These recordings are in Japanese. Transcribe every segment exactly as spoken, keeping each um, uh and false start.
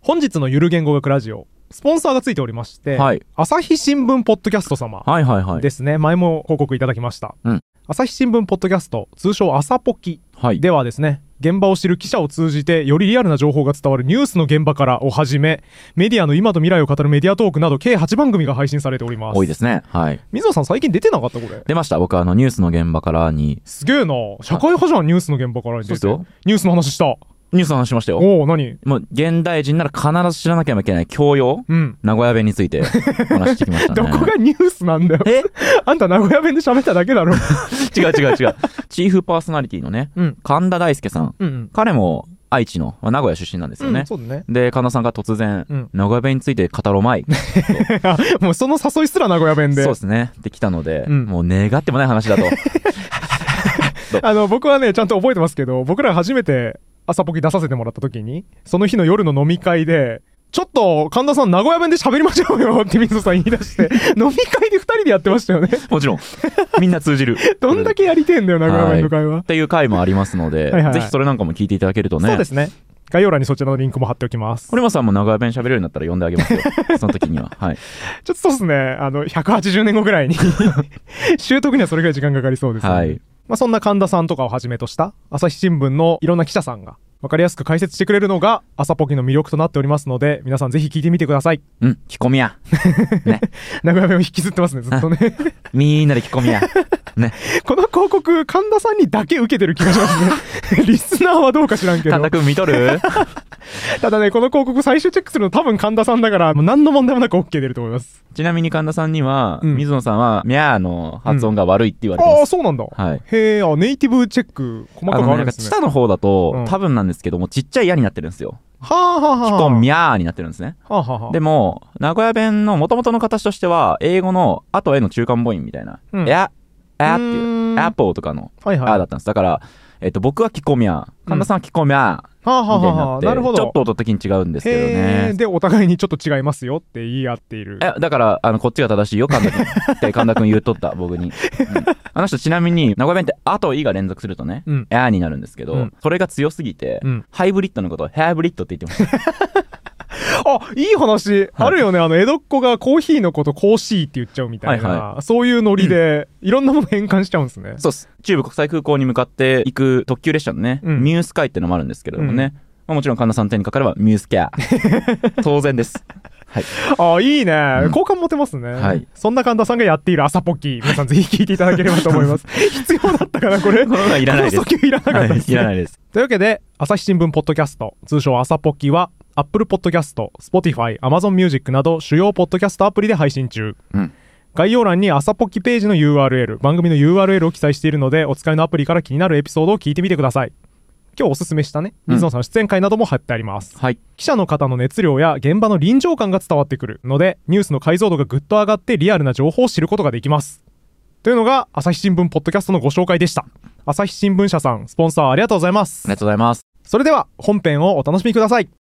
本日のゆる言語学ラジオスポンサーがついておりまして、はい、朝日新聞ポッドキャスト様ですね、はいはいはい、前も報告いただきました、うん、朝日新聞ポッドキャスト通称朝ポキではですね、現場を知る記者を通じてよりリアルな情報が伝わるニュースの現場からをはじめ、メディアの今と未来を語るメディアトークなど計はちばんぐみが配信されております。 多いですね。はい。 水野さん最近出てなかった？これ出ました。僕はあのニュースの現場からに。 すげえな、社会派じゃん。ニュースの現場からに出てニュースの話した。 ニュースの話しましたよ。 おお、何？ もう現代人なら必ず知らなきゃいけない教養、うん、名古屋弁についてお話してきましたね。 どこがニュースなんだよ。えあんた名古屋弁で喋っただけだろ。 違う違う違う。チーフパーソナリティのね、うん、神田大輔さん、うんうん、彼も愛知の、まあ、名古屋出身なんですよね。うん、そうだね。で、神田さんが突然、うん、名古屋弁について語ろうまい。 もうその誘いすら名古屋弁で。 そうですね。できたので、うん、もう願ってもない話だと。 あの僕はねちゃんと覚えてますけど、僕ら初めて朝ポキ出させてもらった時に、その日の夜の飲み会で、ちょっと神田さん名古屋弁で喋りましょうよって水野さん言い出して飲み会でふたりでやってましたよね。 もちろんみんな通じる。 どんだけやりてえんだよ名古屋弁の会話、はい、 っていう回もありますので、はいはい、ぜひそれなんかも聞いていただけるとね。 そうですね。概要欄にそちらのリンクも貼っておきます。 堀本さんも名古屋弁喋れるようになったら呼んであげますよ。その時には、はい、 ちょっとそうですね、あのひゃくはちじゅうねんごぐらいに習得にはそれぐらい時間かかりそうですね。はい、まあ、そんな神田さんとかをはじめとした朝日新聞のいろんな記者さんが分かりやすく解説してくれるのが朝ポキの魅力となっておりますので、皆さんぜひ聞いてみてください。 うん、聞こみや。ね。 名古屋弁を引きずってますね、ずっとね。 みんなで聞こみや。ね。 この広告、神田さんにだけ受けてる気がしますね。リスナーはどうか知らんけど。 神田くん見とる？ ただね、この広告最終チェックするの多分神田さんだから、もう何の問題もなく OK 出ると思います。 ちなみに神田さんには、うん、水野さんは、ミャーの発音が悪いって言われてます。 うん、ああ、そうなんだ。はい。へえ、あ、ネイティブチェック、細かくあるんですね。 あの、下の方だと、うん、多分なんですけども、ちっちゃい矢になってるんですよ。 はあはあはあ。 キコミャーになってるんですね。 はあはあはあ。 でも、名古屋弁の元々の形としては、英語のあとへの中間母音みたいな。うん、えあ、えあっていう、アポーとかの、はいはい、あだったんです。だから、えっと、僕はキコミャー、神田さんはキコミャー。はあはあはあ、なるほど。ちょっと音的に違うんですけどね。 で、お互いにちょっと違いますよって言い合っている。 え、だから、あの、こっちが正しいよ、神田君。って神田君言っとった、僕に。うん、あの人、ちなみに、名古屋弁って、あといが連続するとね、うん、えーになるんですけど、うん、それが強すぎて、うん、ハイブリッドのことをヘアブリッドって言ってました。 あ、いい話、はい、あるよね。あの江戸っ子がコーヒーのことコーシーって言っちゃうみたいな、はいはい、そういうノリで、うん、いろんなもの変換しちゃうんですね。 そうっす。中部国際空港に向かって行く特急列車のね、うん、ミュースカイってのもあるんですけれどもね、うん、まあ、もちろん神田さんの手にかかればミュースキャー当然です。はい、 あ、いいね、うん、好感持てますね、はい、そんな神田さんがやっている朝ポキ、皆さんぜひ聞いていただければと思います。必要だったかなこれ。 いらないです。 この訴求いらなかったです、ね、 はい、いらないです。 というわけで朝日新聞ポッドキャスト通称朝ポキはApple Podcast、Spotify、Amazon Music など主要ポッドキャストアプリで配信中、うん、概要欄に朝ポキページの ユーアールエル、 番組の ユーアールエル を記載しているので、お使いのアプリから気になるエピソードを聞いてみてください。今日おすすめしたね、水野さんの出演会なども貼ってあります、うん、はい、記者の方の熱量や現場の臨場感が伝わってくるので、ニュースの解像度がぐっと上がってリアルな情報を知ることができます。というのが朝日新聞ポッドキャストのご紹介でした。朝日新聞社さん、スポンサーありがとうございます。 ありがとうございます。 それでは本編をお楽しみください。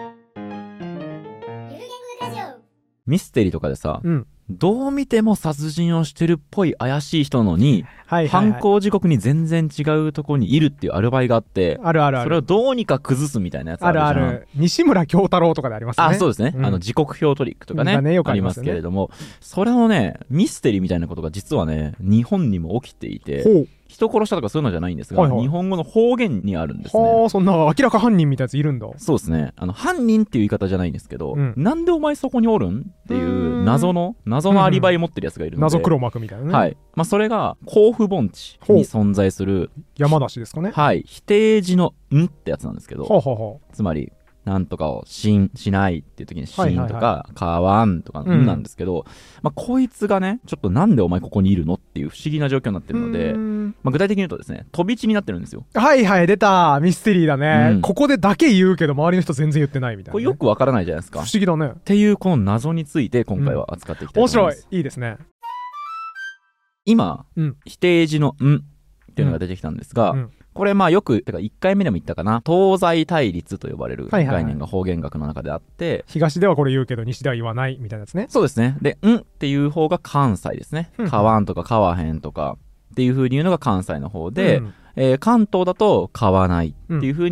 ミステリーとかでさ、うん、どう見ても殺人をしてるっぽい怪しい人のに、はいはいはい、犯行時刻に全然違うところにいるっていうアルバイがあって、 あるあるある、 それをどうにか崩すみたいなやつあるじゃん。あるある。 西村京太郎とかでありますね。 あ、そうですね、うん、あの時刻表トリックとかね、ね、よくありますけれども、それのねミステリーみたいなことが実はね日本にも起きていて、ほう、人殺したとかそういうのじゃないんですが、はいはい、日本語の方言にあるんですね。 はあ、そんな明らか犯人みたいなやついるんだ。 そうですね。あの犯人っていう言い方じゃないんですけど、うん、なんでお前そこにおるんっていう謎の謎のアリバイ持ってるやつがいるので、 謎黒幕みたいなね。 はい。まあそれが甲府盆地に存在する山梨ですかね。 はい。否定字のんってやつなんですけど、 はあはあはあ、 つまりなんとかをしんしないっていう時にしんとかかわんとかんなんですけど、うん、まあこいつがねちょっとなんでお前ここにいるのっていう不思議な状況になってるので、まあ、具体的に言うとですね、飛び地になってるんですよ。 はいはい、出たミステリーだね、うん、ここでだけ言うけど周りの人全然言ってないみたいな、ね、 これよくわからないじゃないですか。 不思議だねっていうこの謎について今回は扱っていきたいと思います、 うん、面白い、いいですね。 今、うん、否定字のんっていうのが出てきたんですが、うんうん、これまあよくてかいっかいめでも言ったかな、東西対立と呼ばれる概念が方言学の中であって、はいはいはい、 東ではこれ言うけど西では言わないみたいなやつね。 そうですね。でんっていう方が関西ですね、うん、買わんとか買わへんとかっていう風に言うのが関西の方で、うん、えー、関東だと買わないっていう風に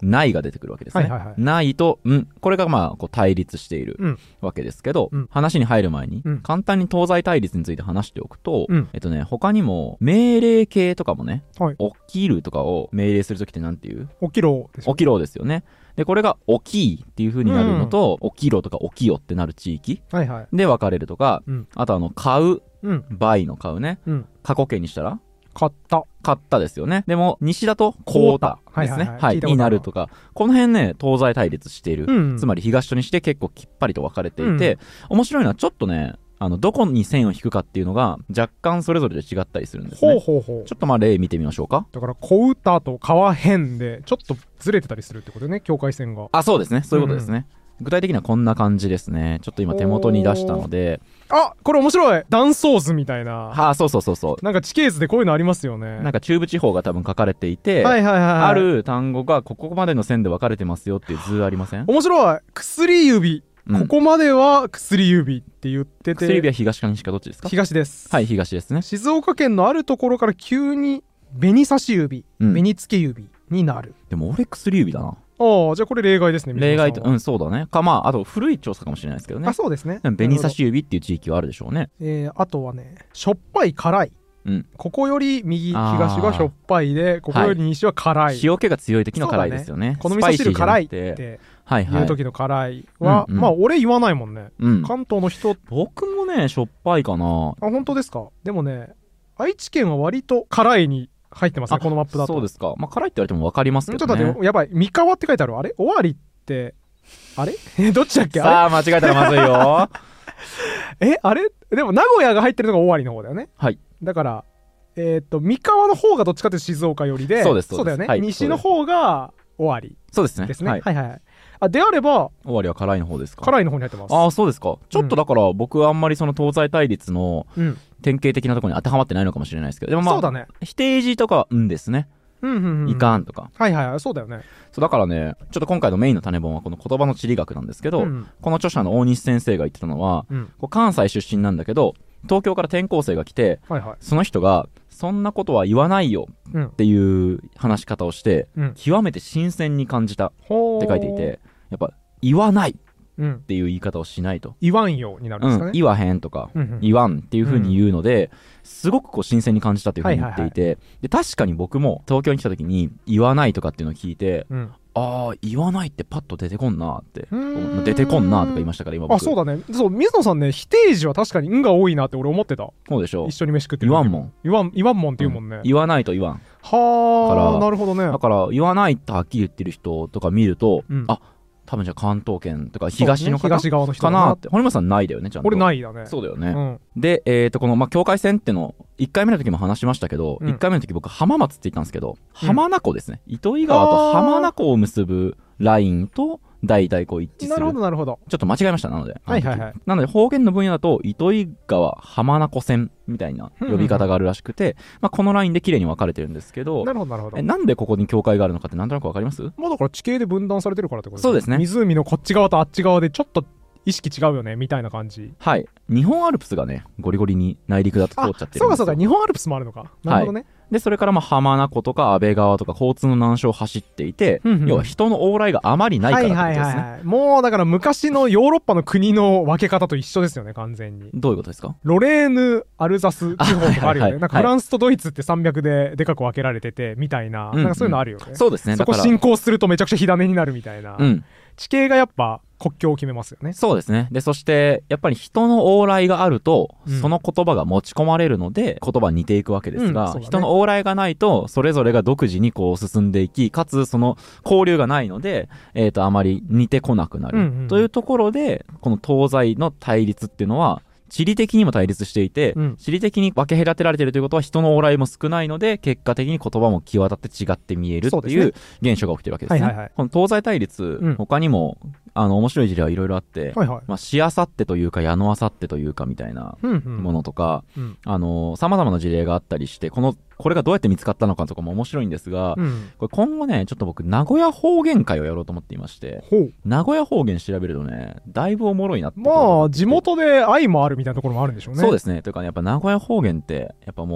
ないが出てくるわけですね、はいはいはい、ないとんこれがまあこう対立しているわけですけど、うん、話に入る前に簡単に東西対立について話しておくと、うん、えっとね他にも命令形とかもね、はい、起きるとかを命令するときってなんていう起きろですよね。起きろですよね。でこれが起きっていう風になるのと、うん、起きろとか起きよってなる地域で分かれるとか、はいはい、あとあの買う、うん、倍の買うね、うん、過去形にしたら買った買ったですよね。でも西だと買うたですね、はいはいはいはい、になるとか、この辺ね東西対立している、うんうん、つまり東と西で結構きっぱりと分かれていて、うん、面白いのはちょっとねあのどこに線を引くかっていうのが若干それぞれで違ったりするんですね。ほうほうほう。ちょっとまあ例見てみましょうか。 だから小歌と川辺でちょっとずれてたりするってことね、境界線が。 あ、そうですね、そういうことですね、うん、具体的にはこんな感じですね。ちょっと今手元に出したので、 あ、これ面白い、断層図みたいな。 はあ、そうそうそうそう、 なんか地形図でこういうのありますよね。 なんか中部地方が多分書かれていて、はいはいはいはい、ある単語がここまでの線で分かれてますよっていう図ありません？ 面白い。薬指、うん、ここまでは薬指って言ってて、 薬指は東か西かどっちですか？ 東です。 はい、東ですね。 静岡県のあるところから急に紅差し指、うん、紅付け指になる。 でも俺薬指だな。 ああ、じゃあこれ例外ですね。 例外と、うん、そうだね。か、まあ、あと古い調査かもしれないですけどね。 あ、そうですね。 紅差し指っていう地域はあるでしょうね。 えー、あとはね、しょっぱい辛い。うん、ここより右東はしょっぱいで、ここより西は辛い、はい、 塩気が強い時の辛いですよね。 この味噌汁辛いっていう時の辛いは、まあ俺言わないもんね、うん、関東の人。 僕もねしょっぱいかな。 あ、本当ですか。でもね愛知県は割と辛いに入ってますね、このマップだと。 そうですか。まあ辛いって言われても分かりますけどね。 ちょっと待って、やばい、三河って書いてある。あれ終わりってあれどっちだっけ。 さあ間違えたらまずいよえ、あれでも名古屋が入ってるのが終わりの方だよね。 はい。 だからえー、っと三河の方がどっちかっていうと静岡寄りで、 そうですそうだよね、はい、西の方が終わりそうですねですね、はい、はいはい。あ、であれば終わりは辛いの方ですか。 辛いの方に入ってます。 ああ、そうですか。ちょっとだから僕はあんまりその東西対立の典型的なところに当てはまってないのかもしれないですけど、でもまあそうだね、 否定字とかうんですね、うんうんうん、いかんとか、 はいはいはい、そうだよね。 そうだからね、ちょっと今回のメインの種本はこの言葉の地理学なんですけど、うん、この著者の大西先生が言ってたのは、うん、こう関西出身なんだけど東京から転校生が来て、はいはい、その人がそんなことは言わないよっていう話し方をして、うん、極めて新鮮に感じたって書いていて、やっぱ言わないっていう言い方をしないと、 言わんよになるんですかね、 うん、言わへんとか、うんうん、言わんっていう風に言うので、うん、すごくこう新鮮に感じたという風に言っていて、はいはいはい、で確かに僕も東京に来た時に言わないとかっていうのを聞いて、うん、ああ言わないってパッと出てこんなって出てこんなとか言いましたから今僕。 あ、そうだね。そう、水野さんね、否定時は確かに運が多いなって俺思ってた。 そうでしょ。 一緒に飯食ってる。 言わんもん。 言わん、言わんもんって言うもんね、 うん、言わないと言わん。 はあ、なるほどね。 だから言わないってはっきり言ってる人とか見ると、うん、あ、多分じゃあ関東圏とか東の方、ね、東側の人かなって。堀本さんないだよね、ちゃんと。 俺ないだね。 そうだよね、うん、で、えーとこの、まあ、境界線ってのいっかいめの時も話しましたけど、うん、いっかいめの時僕浜松って言ったんですけど、うん、浜名湖ですね。糸魚川と浜名湖を結ぶラインと大体こう一致する。 なるほどなるほど。 ちょっと間違えました。なので、 はいはいはい、 なので方言の分野だと糸魚川浜名湖線みたいな呼び方があるらしくて、うんうんうん、まあ、このラインで綺麗に分かれてるんですけど、 なるほどなるほど。 えなんでここに境界があるのかってなんとなく分かります？ まあだから地形で分断されてるからってことですね。 そうですね。 湖のこっち側とあっち側でちょっと意識違うよねみたいな感じ。 はい。日本アルプスがねゴリゴリに内陸だと通っちゃってるんですよ。 そうかそうか、日本アルプスもあるのか。なるほどね、はい。でそれからまあ浜名湖とか安倍川とか交通の難所を走っていて、うんうん、要は人の往来があまりないからってことですね、はいはいはい、 もうだから昔のヨーロッパの国の分け方と一緒ですよね、完全に。 どういうことですか？ ロレーヌ・アルザス地方とかあるよね、はいはいはい、なんかフランスとドイツって山脈ででかく分けられててみたいな、うんうん、なんかそういうのあるよね。 そうですね。 そこ進行するとめちゃくちゃ火種になるみたいな、うん、地形がやっぱ国境を決めますよね。 そうですね。でそしてやっぱり人の往来があると、うん、その言葉が持ち込まれるので言葉に似ていくわけですが、うんね、人の往来がないとそれぞれが独自にこう進んでいき、かつその交流がないので、えーとあまり似てこなくなる、うんうん、というところでこの東西の対立っていうのは地理的にも対立していて、うん、地理的に分け隔てられているということは人の往来も少ないので結果的に言葉も際立って違って見えるっていう現象が起きてるわけですね、はいはいはい、この東西対立、うん、他にもあの面白い事例はいろいろあって、はいはい、まあ、しあさってというか矢のあさってというかみたいなものとか、うんうん、あの様々な事例があったりして、このこれがどうやって見つかったのかとかも面白いんですが、うん、これ今後ねちょっと僕名古屋方言会をやろうと思っていまして、名古屋方言調べるとねだいぶおもろいなって。 まあ地元で愛もあるみたいなところもあるんでしょうね。 そうですね。というかね、やっぱ名古屋方言ってやっぱもう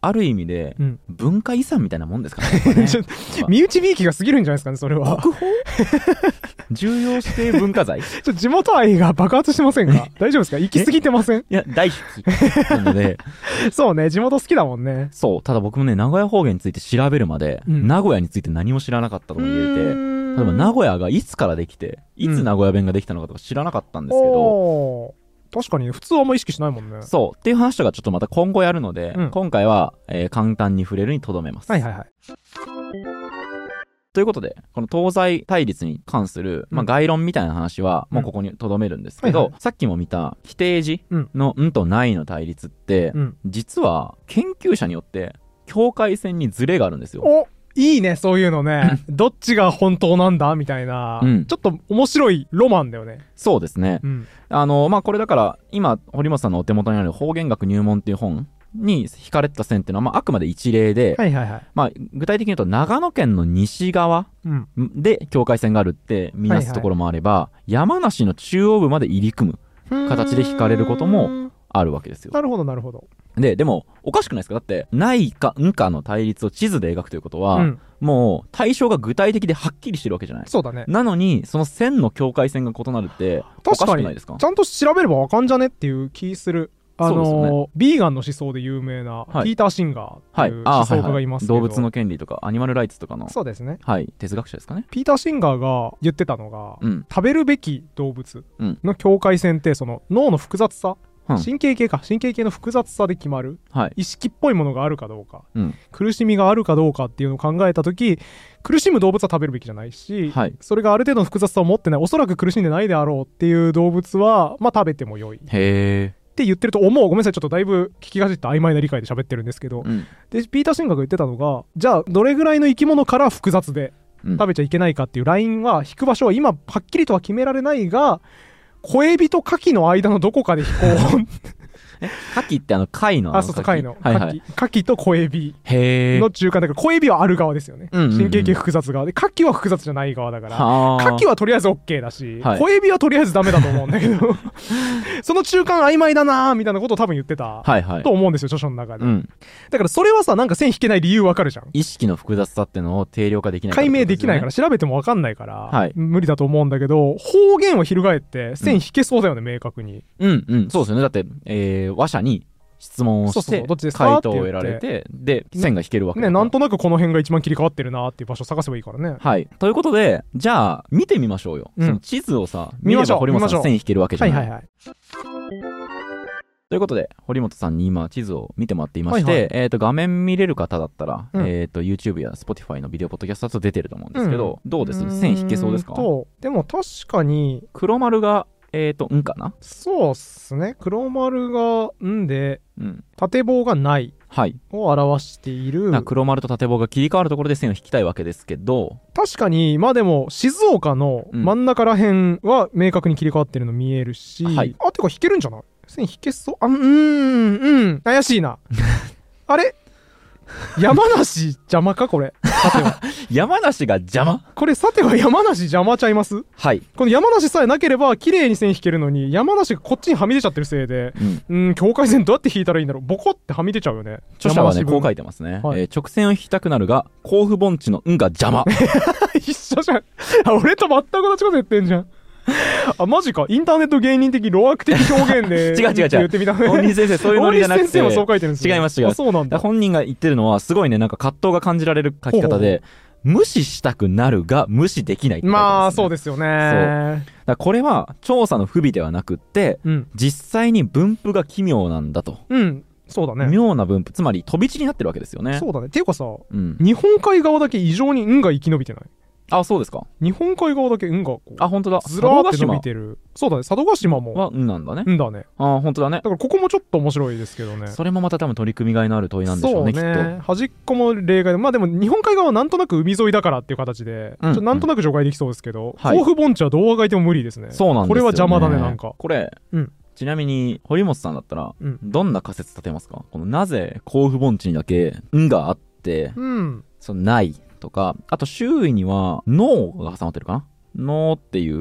ある意味で文化遺産みたいなもんですからね。ね身内びいきが過ぎるんじゃないですかね、それは。 国宝重要指定文化財ちょ地元愛が爆発してませんか？大丈夫ですか？行き過ぎてません？いや、大好き。なので。 そうね、地元好きだもんね。 そう、ただ僕もね、名古屋方言について調べるまで、うん、名古屋について何も知らなかったとも言えて、例えば名古屋がいつからできて、いつ名古屋弁ができたのかとか知らなかったんですけど、 うん確かに普通はあんま意識しないもんね。 そうっていう話とかちょっとまた今後やるので、うん、今回は、えー、簡単に触れるにとどめます。 はいはいはい。 ということでこの東西対立に関する、まあ、概論みたいな話はもうここにとどめるんですけど、うんはいはい、さっきも見た否定字の「ん」と「ない」の対立って、うん、実は研究者によって境界線にズレがあるんですよ。 おいいね、そういうのね。どっちが本当なんだみたいな、うん、ちょっと面白いロマンだよね。 そうですね。うん、あの、まあ、これだから、今、堀本さんのお手元にある方言学入門っていう本に引かれてた線っていうのは、まあ、あくまで一例で、 はいはいはい。 まあ、具体的に言うと、長野県の西側で境界線があるって見なすところもあれば、はいはい、山梨の中央部まで入り組む形で引かれることもあるわけですよ。 なるほどなるほど。 で、でも、おかしくないですか？だって、ないか、んかの対立を地図で描くということは、うん、もう、対象が具体的ではっきりしてるわけじゃない。 そうだね。 なのに、その線の境界線が異なるって、おかしくないですか？ ちゃんと調べればわかんじゃねっていう気する。あのーね、ビーガンの思想で有名な、はい、ピーター・シンガーっていう思想家がいますけど、 はいはいはい、動物の権利とかアニマルライツとかのそうですね、 はい、哲学者ですかね。 ピーター・シンガーが言ってたのが、うん、食べるべき動物の境界線ってその脳の複雑さ、うん、神経系か神経系の複雑さで決まる、はい、意識っぽいものがあるかどうか、うん、苦しみがあるかどうかっていうのを考えたとき、苦しむ動物は食べるべきじゃないし、はい、それがある程度の複雑さを持ってない、おそらく苦しんでないであろうっていう動物はまあ食べても良い。 へーって言ってると思う。ごめんなさい、ちょっとだいぶ聞きがじった曖昧な理解で喋ってるんですけど、うん、でピーター・シンガーが言ってたのが、じゃあどれぐらいの生き物から複雑で食べちゃいけないかっていうラインは、引く場所は今はっきりとは決められないが、小エビとカキの間のどこかで引こうカキってあの貝のあのあそうそう貝のカキ、はいはい、カキと小エビの中間だから、小エビはある側ですよね、うんうんうん、神経系複雑側で、カキは複雑じゃない側だから、カキはとりあえず OK だし、はい、小エビはとりあえずダメだと思うんだけどその中間曖昧だなーみたいなことを多分言ってた、はいはい、と思うんですよ、著書の中で、うん、だからそれはさ、なんか線引けない理由わかるじゃん。 意識の複雑さってのを定量化できないから、 解明できないから、調べてもわかんないから、はい、無理だと思うんだけど、方言を翻って線引けそうだよね、うん、明確に。 うんうん、そうですよね。だって、えー、話者に質問をして回答を得られて、で線が引けるわけだね。なんとなくこの辺が一番切り替わってるなっていう場所を探せばいいからね。 はいということで、じゃあ見てみましょうよ、うん、その地図をさ見れば堀本さん線引けるわけじゃない。はいはいはい。ということで堀本さんに今地図を見てもらっていまして、はいはい、えー、と画面見れる方だったら、うん、えー、と YouTube や Spotify のビデオポッドキャストだと出てると思うんですけど、うん、どうです？線引けそうですか？ でも確かに黒丸がえーと、んかな？ そうっすね。黒丸がんで、うん、縦棒がないを表している。 はい、黒丸と縦棒が切り替わるところで線を引きたいわけですけど、 確かに、まあでも、静岡の真ん中ら辺は明確に切り替わってるの見えるし、うん、はい、あ、てか引けるんじゃない？線引けそう。あ、うーん、うん、怪しいな。あれ山梨邪魔かこれ。さては山梨が邪魔？ これさては山梨邪魔ちゃいます？ はい。 この山梨さえなければ綺麗に線引けるのに、山梨がこっちにはみ出ちゃってるせいで、うん、うん、境界線どうやって引いたらいいんだろう。ボコってはみ出ちゃうよね。 著者はねこう書いてますね、はい、えー、直線を引きたくなるが甲府盆地のんが邪魔一緒じゃん。あ、俺と全く同じこと言ってんじゃん。あ、マジか。インターネット芸人的路悪的表現で違う違う違う言ってみた。 本人先生そういうのじゃなくて、 本人先生もそう書いてるんですよ。 違います違います。 そうなんだ。 本人が言ってるのはすごいね、なんか葛藤が感じられる書き方で、無視したくなるが無視できないって書いてますね。 まあそうですよね。 そうだこれは調査の不備ではなくって、うん、実際に分布が奇妙なんだと。 うん、そうだね。 妙な分布、つまり飛び地になってるわけですよね。 そうだね。っていうかさ、うん、日本海側だけ異常に運が生き延びてない？ あ、そうですか。 日本海側だけ運がこう、 あ、本当だ。 ずらーって伸びてる。そうだね。佐渡島もは運なんだね。 運だね。 あ、本当だね。 だからここもちょっと面白いですけどね。 それもまた多分取り組みがいのある問いなんでしょうね。そうね。きっと端っこも例外で、まあでも日本海側はなんとなく海沿いだからっていう形で、うん、ちょなんとなく除外できそうですけど、甲府盆地はどうあがいても無理ですね。 そうなんですよね。 これは邪魔だね、なんか。 これ、うん、ちなみに堀本さんだったら、うん、どんな仮説立てますか？このなぜ甲府盆地にだけ運があって、うん、そのないとか、あと周囲には脳が挟まってるかな。脳っていう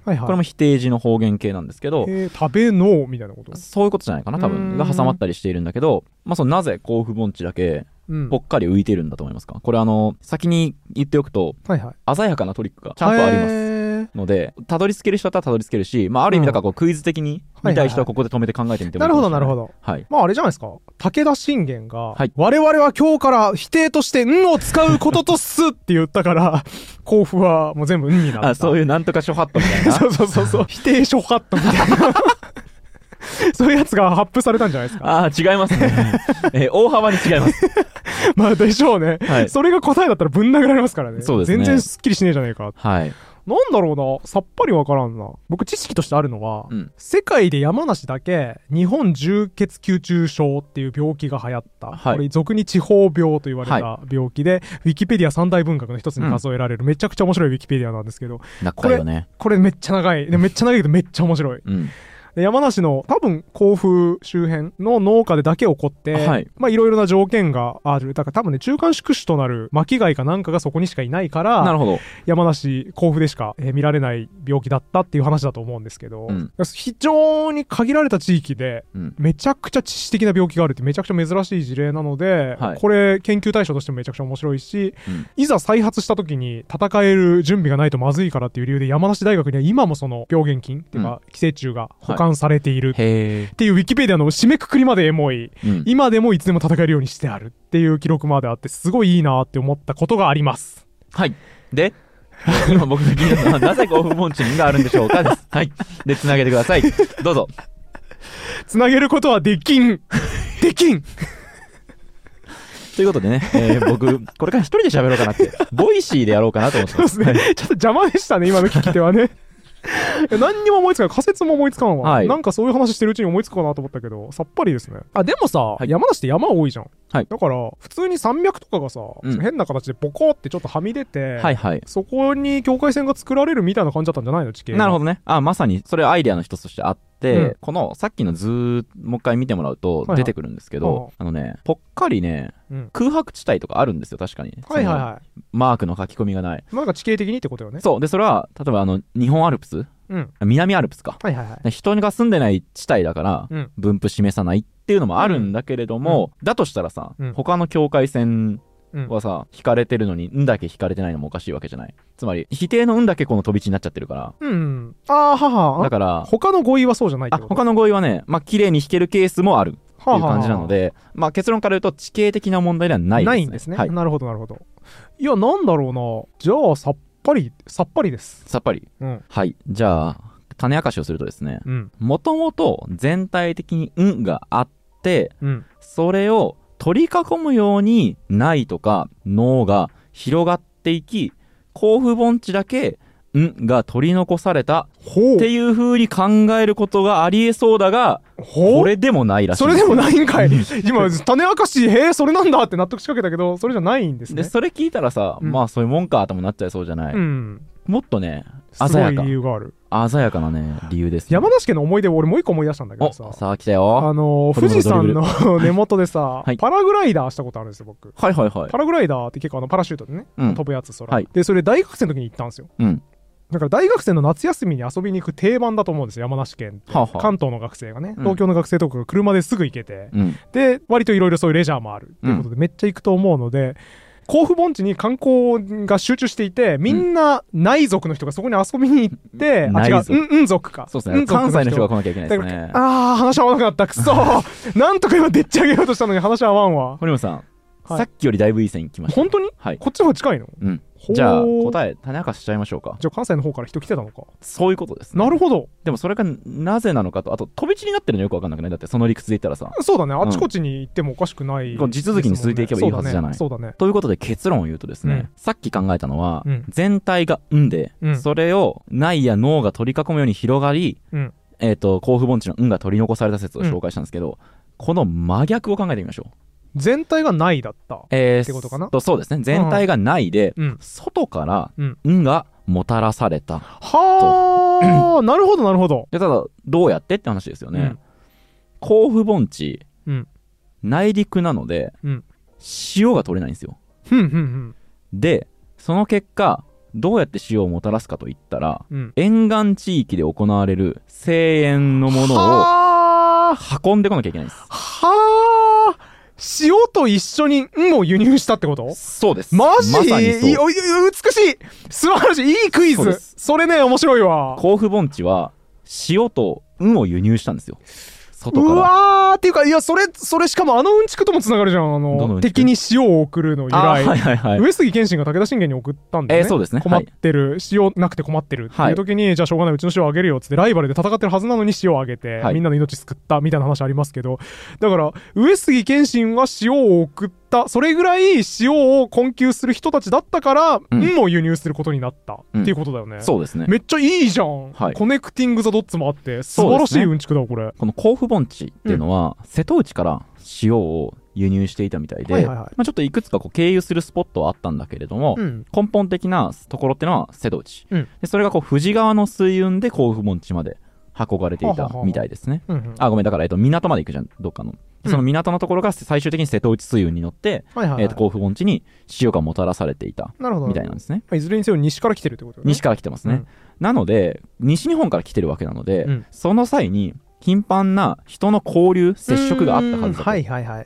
はいはい、これも否定字の方言系なんですけど、 食べのみたいなこと、 そういうことじゃないかな多分が挟まったりしているんだけど、まあ、そのなぜ甲府盆地だけぽっかり浮いてるんだと思いますか？うん、これあの先に言っておくと、はいはい、鮮やかなトリックがちゃんとありますので、たどり着ける人だったらたどり着けるし、まあ、ある意味だからこうクイズ的に見たい人はここで止めて考えてみてもいいかもしれない。なるほどなるほど、 はい、まああれじゃないですか、武田信玄が、はい、我々は今日から否定として「ん」を使うこととすって言ったから甲府はもう全部「ん」になった。 あ、そういうなんとか諸法度みたいなそうそうそうそう否定諸法度みたいなそういうやつが発布されたんじゃないですか。 ああ、違いますね、えー、大幅に違いますまあでしょうね、はい、それが答えだったらぶん殴られますからね。 そうですね、 全然すっきりしねえじゃねえか。 はい、 なんだろうな、さっぱりわからんな。僕知識としてあるのは、うん、世界で山梨だけ日本重血吸中症っていう病気が流行った、はい、これ俗に地方病と言われた病気で、はい、ウィキペディア三大文学の一つに数えられる、うん、めちゃくちゃ面白いウィキペディアなんですけど、 これ、ね、 これめっちゃ長い、めっちゃ長いけどめっちゃ面白い、うん、で山梨の多分甲府周辺の農家でだけ起こって、はい、まあいろいろな条件がある。だから多分ね、中間宿主となる巻貝かなんかがそこにしかいないから、 なるほど、 山梨甲府でしか、えー、見られない病気だったっていう話だと思うんですけど、うん、非常に限られた地域で、うん、めちゃくちゃ致死的な病気があるってめちゃくちゃ珍しい事例なので、はい、これ研究対象としてもめちゃくちゃ面白いし、うん、いざ再発した時に戦える準備がないとまずいからっていう理由で山梨大学には今もその病原菌っていうか、うん、寄生虫が保管されている、はい、っていうウィキペディアの締めくくりまでエモい、うん、今でもいつでも戦えるようにしてあるっていう記録まであって、すごいいいなって思ったことがあります。 はい。で今僕が聞いたのはなぜ甲府盆地にがあるんでしょうかです。はい。でつなげてください。どうぞ。 つなげることはできんできんということでね、えー、僕これから一人で喋ろうかなってボイシーでやろうかなと思ってます。 そうですね、ちょっと邪魔でしたね今の聞き手はね何にも思いつかない、仮説も思いつかんわ、はい、なんかそういう話してるうちに思いつくかなと思ったけどさっぱりですね。あ、でもさ、はい、山梨って山多いじゃん、はい、だから普通に山脈とかがさ、うん、変な形でボコってちょっとはみ出て、はいはい、そこに境界線が作られるみたいな感じだったんじゃないの、地形が。 なるほどね。あ、まさにそれアイデアの一つとしてあって、うん、このさっきの図もう一回見てもらうと出てくるんですけど、はいはい、あのねぽっかりね、うん、空白地帯とかあるんですよ確かに。はいはいはい。マークの書き込みがない。 なんか地形的にってことよね。 そうで、それは例えばあの日本アルプス、うん、南アルプスか、はいはいはい、人が住んでない地帯だから、うん、分布示さないっていうのもあるんだけれども、うん、だとしたらさ、うん、他の境界線はさ、引かれてるのに「ん」だけ引かれてないのもおかしいわけじゃない。つまり否定の「ん」だけこの飛び地になっちゃってるから、うん、ああはは、 だから他の語彙はそうじゃないってこと。 あ、他の語彙はね、まあ綺麗に引けるケースもあるっていう感じなので、はあはあ、まあ結論から言うと地形的な問題ではないですね。 ないんですね、はい、なるほどなるほど。いや、なんだろうな、じゃあさっぱりさっぱりです。 さっぱり、うん、はい。じゃあ種明かしをするとですね、もともと全体的に「ん」があって、うん、それを取り囲むように「ない」とか「の」が広がっていき、甲府盆地だけ「ん」が取り残されたっていう風に考えることがありえそうだが、これでもないらしい。 それでもないんかい今種明かし、へえそれなんだって納得しかけたけど、それじゃないんですね。 でそれ聞いたらさ、うん、まあそういうもんかともなっちゃいそうじゃない、うん、もっとね鮮やか、 すごい理由がある。 鮮やかなね理由です、ね、 山梨県の思い出を俺もう一個思い出したんだけどさ、 さあ来たよ、 あのー、富士山の根元でさ、はい、パラグライダーしたことあるんですよ僕。はいはいはい。パラグライダーって結構あのパラシュートでね、うん、飛ぶやつ空、はい、でそれ大学生の時に行ったんですよ、うん、だから大学生の夏休みに遊びに行く定番だと思うんですよ山梨県って、はあはあ、関東の学生がね、東京の学生とかが車ですぐ行けて、うん、で割といろいろそういうレジャーもあるっていうことでめっちゃ行くと思うので、甲府盆地に観光が集中していて、みんな内族の人がそこに遊びに行って、うん、あ違う、うん、うん族か。 そうですね。関西の人が来なきゃいけないですね。 ああ、話合わなくなった。くそーなんとか今でっち上げようとしたのに話合わんわ。 堀本さん、はい、さっきよりだいぶいい線来ました。 本当に？はい。こっちの方が近いの？ うん。じゃあ答え種明かしちゃいましょうか。 じゃあ関西の方から人来てたのか。 そういうことです、ね、 なるほど。 でもそれがなぜなのかと、あと飛び地になってるのよく分かんなくない？だってその理屈で言ったらさ。 そうだね、あちこちに行ってもおかしくない、 うん、地続きに続いていけばいいはずじゃない。 そうだね、そうだね。 ということで結論を言うとですね、うん、さっき考えたのは、うん、全体が「ん」で、うん、それを「ない」や「の」が取り囲むように広がり、うん、えっ、ー、と甲府盆地の「ん」が取り残された説を紹介したんですけど、うん、この真逆を考えてみましょう。 全体がないだった、えー、ってことかな。 とそうですね、全体がないで、うん、外から「ん」がもたらされた、うん、 はあなるほどなるほど。 ただどうやってって話ですよね、うん、甲府盆地、うん、内陸なので、うん、塩が取れないんですよ、うんうんうん、でその結果どうやって塩をもたらすかといったら、うん、沿岸地域で行われる製塩のものを運んでこなきゃいけないんです。 はあ。塩と一緒に「ん」を輸入したってこと？ そうです。 マジ？ まさにそう。 いい美しい、素晴らしい、いいクイズ。 そ, それね面白いわ。 甲府盆地は塩と「ん」を輸入したんですよ、外から。 うわーっていうか、いやそれそれしかもあのうんちくともつながるじゃん。あの敵に塩を送るの由来、 はいはいはい、 上杉謙信が武田信玄に送ったんだよね。 えー、そうですね。 困ってる、はい、塩なくて困ってるっていう時に、はい、じゃあしょうがないうちの塩をあげるよっつってライバルで戦ってるはずなのに塩をあげて、はい、みんなの命救ったみたいな話ありますけど、だから上杉謙信は塩を送った、それぐらい塩を困窮する人たちだったから「うん」を輸入することになったっていうことだよね、うん、 そうですね。 めっちゃいいじゃん、はい、コネクティング・ザ・ドッツもあって素晴らしいうんちくだわこれ。 この甲府盆地っていうのは、うん、瀬戸内から塩を輸入していたみたいで、はいはいはい、まあ、ちょっといくつかこう経由するスポットはあったんだけれども、うん、根本的なところっていうのは瀬戸内、うん、でそれがこう富士川の水運で甲府盆地まで運ばれていたみたいですね。はははあ、ごめん、だから、えっと、港まで行くじゃん、どっかの。その港のところが最終的に瀬戸内水運に乗って、うん、えー、と甲府盆地に塩がもたらされていたみたいなんですね。 いずれにせよ西から来てるってことね。 西から来てますね、うん、なので西日本から来てるわけなので、うん、その際に頻繁な人の交流接触があったはずだと。はいはいはい、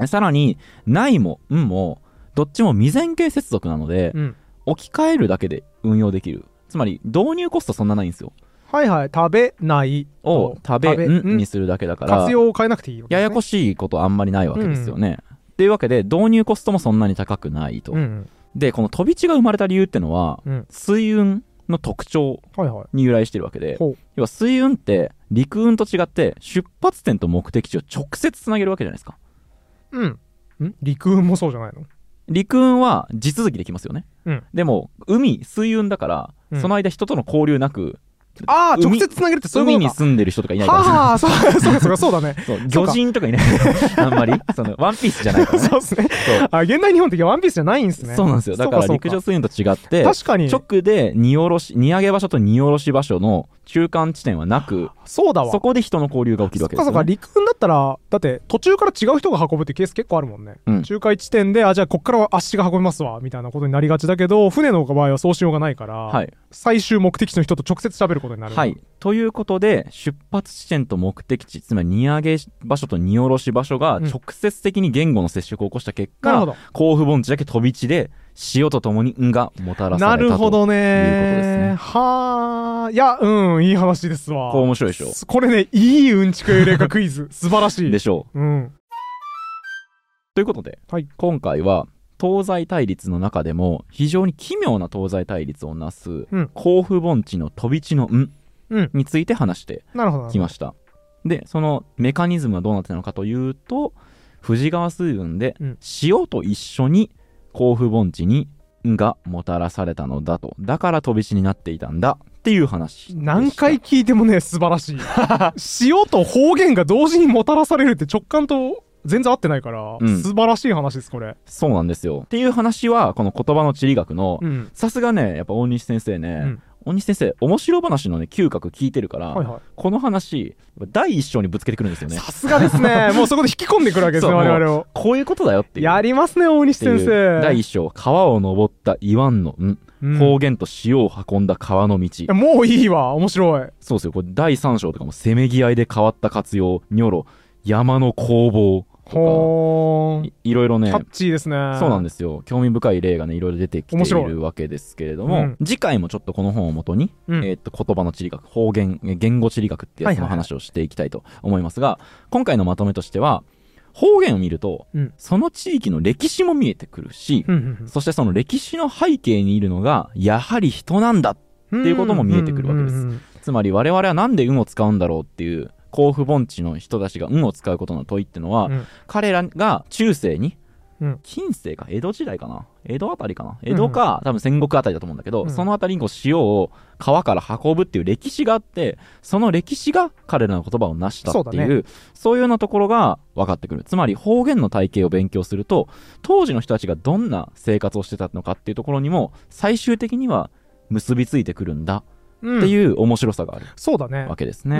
さらに内も運もどっちも未然形接続なので、うん、置き換えるだけで運用できる。つまり導入コストそんなないんですよ。 はいはい、食べないを食べんにするだけだから活用を変えなくていいわけですね。 ややこしいことあんまりないわけですよね、うん、っていうわけで導入コストもそんなに高くないと、うん、でこの飛び地が生まれた理由ってのは、うん、水運の特徴に由来してるわけで、はいはい、要は水運って陸運と違って出発点と目的地を直接つなげるわけじゃないですか。 うん。ん陸運もそうじゃないの？ 陸運は地続きできますよね、うん、でも海水運だから、うん、その間人との交流なく、 ああ、直接つなげるってそういうことか。 海に住んでる人とかいないからああ、そうそうそうそうだね。 そう魚人とかいないあんまりそのワンピースじゃないからね。 そうですね。あ、現代日本的にはワンピースじゃないんですね。 そうなんですよ。だから陸上水運と違って確かに直で荷下ろし荷上げ場所と荷下ろし場所の中間地点はなく、 そうだわ。 そこで人の交流が起きるわけですよね。 そうかそうか、陸運だったらだって途中から違う人が運ぶってケース結構あるもんね、うん、中間地点であじゃあこっからは足が運びますわみたいなことになりがちだけど、船の場合はそうしようがないから、はい、最終目的地の人と直接喋ることになる。 はい。ということで出発地点と目的地、つまり荷上げ場所と荷下ろし場所が直接的に言語の接触を起こした結果、うん、甲府盆地だけ飛び地で塩とともに「ん」がもたらされたということですね。 はあ、いや、うん、いい話ですわ。 これ面白いでしょ。 これね、いいうんちくエレカクイズ素晴らしいでしょう、うん、 ということで、はい、今回は東西対立の中でも非常に奇妙な東西対立をなす、うん、甲府盆地の飛び地の「ん」について話してきました。でそのメカニズムはどうなってたのかというと、富士川水運で塩と一緒に甲府盆地に「ん」がもたらされたのだと、だから飛び地になっていたんだっていう話でした。 何回聞いてもね素晴らしい塩と方言が同時にもたらされるって直感と全然合ってないから、うん、素晴らしい話ですこれ。 そうなんですよ。っていう話はこの言葉の地理学のさすがねやっぱ大西先生ね、うん、大西先生面白話のね嗅覚聞いてるから、はいはい、この話第一章にぶつけてくるんですよね。 さすがですねもうそこで引き込んでくるわけですね我々を。 こういうことだよっていう。 やりますね大西先生。 第一章、川を登った言わんのん、うん、方言と塩を運んだ川の道。 もういいわ、面白い。 そうですよ。これだいさん章とかもせめぎ合いで変わった活用、ニョロ、山の攻防とか い, いろいろね、 キャッチーですね。 そうなんですよ。興味深い例がねいろいろ出てきているわけですけれども、うん、次回もちょっとこの本をもとに、うん、えー、っと言葉の地理学、方言、言語地理学ってやつの話をしていきたいと思いますが、はいはいはい、今回のまとめとしては方言を見ると、うん、その地域の歴史も見えてくるし、うんうんうん、そしてその歴史の背景にいるのがやはり人なんだっていうことも見えてくるわけです、うんうんうんうん、つまり我々はなんで運を使うんだろうっていう甲府盆地の人たちが運を使うことの問いってのは、うん、彼らが中世に、うん、近世か江戸時代かな江戸あたりかな江戸か、うん、多分戦国あたりだと思うんだけど、うん、そのあたりにこう塩を川から運ぶっていう歴史があって、その歴史が彼らの言葉を成したっていう、そうだね、そういうようなところが分かってくる。つまり方言の体系を勉強すると当時の人たちがどんな生活をしてたのかっていうところにも最終的には結びついてくるんだっいう面白さがある、 うん、そうだねわけですね。 うん、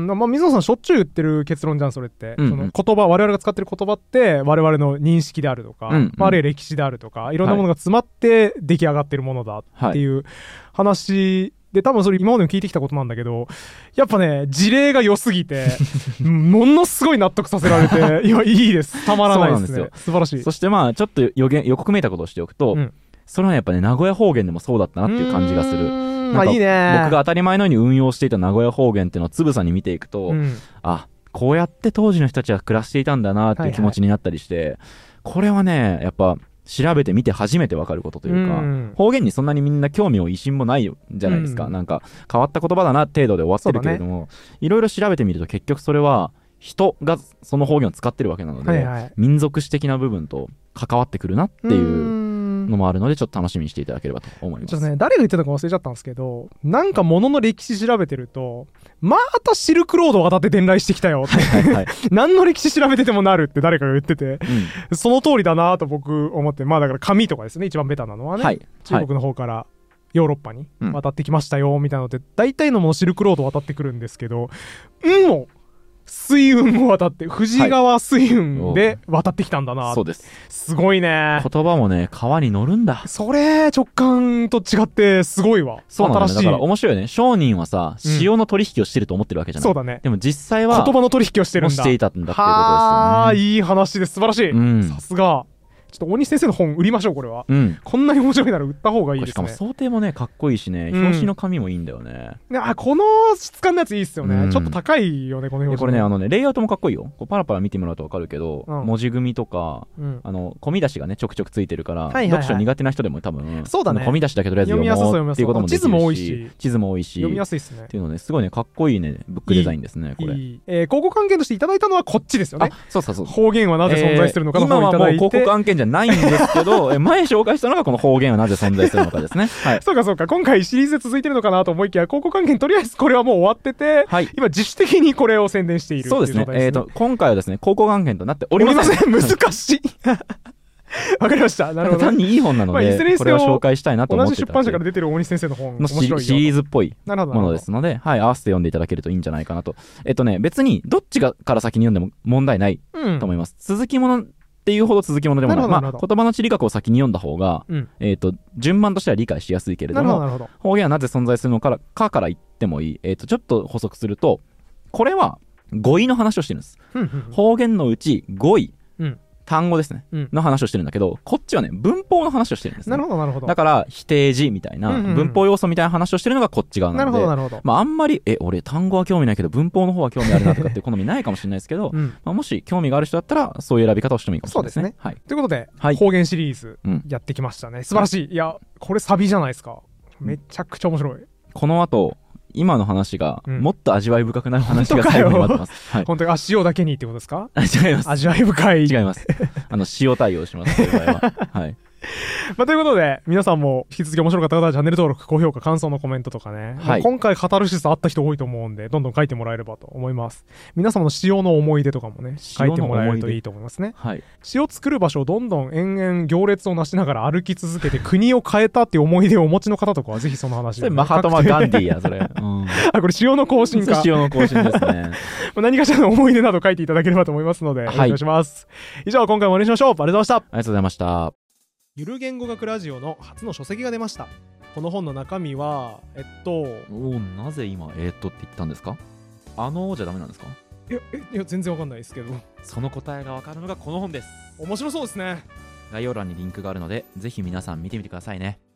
まあ、水野さんしょっちゅう言ってる結論じゃんそれって、うんうん、その言葉我々が使ってる言葉って我々の認識であるとか、うんうん、あるいは歴史であるとかいろんなものが詰まって出来上がってるものだっていう話で、多分それ今までも聞いてきたことなんだけど、やっぱね事例が良すぎてものすごい納得させられて今いいです。たまらないですね。そうなんですよ。素晴らしい。 そしてまあちょっと予言予告めいたことをしておくと、うん、それはやっぱね名古屋方言でもそうだったなっていう感じがする。 まあいいね。 僕が当たり前のように運用していた名古屋方言っていうのをつぶさに見ていくと、うん、あこうやって当時の人たちは暮らしていたんだなっていう気持ちになったりして、はいはい、これはねやっぱ調べてみて初めて分かることというか、うん、方言にそんなにみんな興味も威信もないじゃないですか、うん、なんか変わった言葉だな程度で終わってるけれども、いろいろ調べてみると結局それは人がその方言を使ってるわけなので、はいはい、民族史的な部分と関わってくるなっていうのもあるので、ちょっと楽しみにしていただければと思います。 ちょっとね、誰が言ってたか忘れちゃったんですけど、なんか物の歴史調べてるとまたシルクロードを渡って伝来してきたよって、はいはいはい、何の歴史調べててもなるって誰かが言ってて、うん、その通りだなと僕思って、まあだから紙とかですね、一番ベタなのはね、はい、中国の方からヨーロッパに渡ってきましたよみたいなので、うん、大体のものシルクロード渡ってくるんですけど、運も水運を渡って富士川水運で渡ってきたんだな、はい、 そうです。 すごいね。 言葉もね川に乗るんだ。 それ直感と違ってすごいわ。 そうなんだね。だから面白いよね。商人はさ、塩の取引をしてると思ってるわけじゃない、 うん、そうだね。 でも実際は言葉の取引をしてるんだ。 していたんだっていうことですよね。 はあ、いい話です。素晴らしい、うん、さすが。ちょっと大西先生の本売りましょう。これは、うん、こんなに面白いなら売った方がいいですね。 しかも想定もねかっこいいしね、表紙の紙もいいんだよね、 うん、あこの質感のやついいっすよね、うん、ちょっと高いよねこの表紙。 これねあのねレイアウトもかっこいいよ。こうパラパラ見てもらうと分かるけど、うん、文字組みとか、うん、あの込み出しがねちょくちょくついてるから、はいはいはい、読書苦手な人でも多分そうだね、込み出しだけとりあえず読もうっていうこともできるし、地図も多いし地図も多いし読みやすいっすねっていうのね、すごいねかっこいいねブックデザインですね。いいこれいい、 えー、広告案件としていただいたのはこっちですよね。 そうそうそう、 方言はなぜ存在するのかの方をいただいて、 えー、今はもう広告案件じゃないんですけど前紹介したのがこの方言はなぜ存在するのかですね、はい、 そうかそうか。今回シリーズで続いてるのかなと思いきや、広告案件とりあえずこれはもう終わってて、はい、今自主的にこれを宣伝しているっていう状態ですね。 そうですね、えーと今回はですね広告案件となっておりません。 難しいわかりました。なるほど。 単にいい本なので、まあ、これを紹介したいなと思っていた同じ出版社から出てる大西先生の本のシリーズっぽいものですので、はい、合わせて読んでいただけるといいんじゃないかなと。えっとね別にどっちがから先に読んでも問題ないと思います、うん、続きものっていうほど続きものでもない。まあ、言葉の地理学を先に読んだ方が、うん、えーと順番としては理解しやすいけれども、なるほど方言はなぜ存在するのかかから言ってもいい。えーとちょっと補足すると、これは語彙の話をしてるんです。方言のうち語彙、うん、単語ですね、うん、の話をしてるんだけど、こっちはね文法の話をしてるんですね。 なるほどなるほど。だから否定字みたいな、うんうん、文法要素みたいな話をしてるのがこっち側なので、なるほどなるほど。まああんまりえ俺単語は興味ないけど文法の方は興味あるなとかっていう好みないかもしれないですけど、うんまあ、もし興味がある人だったらそういう選び方をしてもいいかもしれないですね。そうですね、はい、ということで、はい、方言シリーズやってきましたね、うん、素晴らしい。いやこれサビじゃないですか。めちゃくちゃ面白い。 この後今の話がもっと味わい深くなる話が最後に待ってます。 本当に、あ、塩だけにってことですか？ 違います。 味わい深い。 違います。あの塩対応します。そういう場合は。はい。 まあ、ということで皆さんも引き続き面白かった方はチャンネル登録、高評価、感想のコメントとかね、はい、今回カタルシスあった人多いと思うんでどんどん書いてもらえればと思います。皆様の塩の思い出とかもね書いてもらえるといいと思いますね、はい、塩作る場所をどんどん延々行列をなしながら歩き続けて国を変えたっていう思い出をお持ちの方とかはぜひその話で、ね、 それマハトマガンディやそれ、うん、 あこれ塩の更新か。 塩の更新ですね何かしらの思い出など書いていただければと思いますので、はい、お願いします。以上今回もお願いしましょう。ありがとうございました。ありがとうございました。 ゆる言語学ラジオの初の書籍が出ました。この本の中身はえっとおなぜ今えー、っとって言ったんですか？あのじゃダメなんですか？ いやえいや全然わかんないですけど、 その答えがわかるのがこの本です。 面白そうですね。 概要欄にリンクがあるのでぜひ皆さん見てみてくださいね。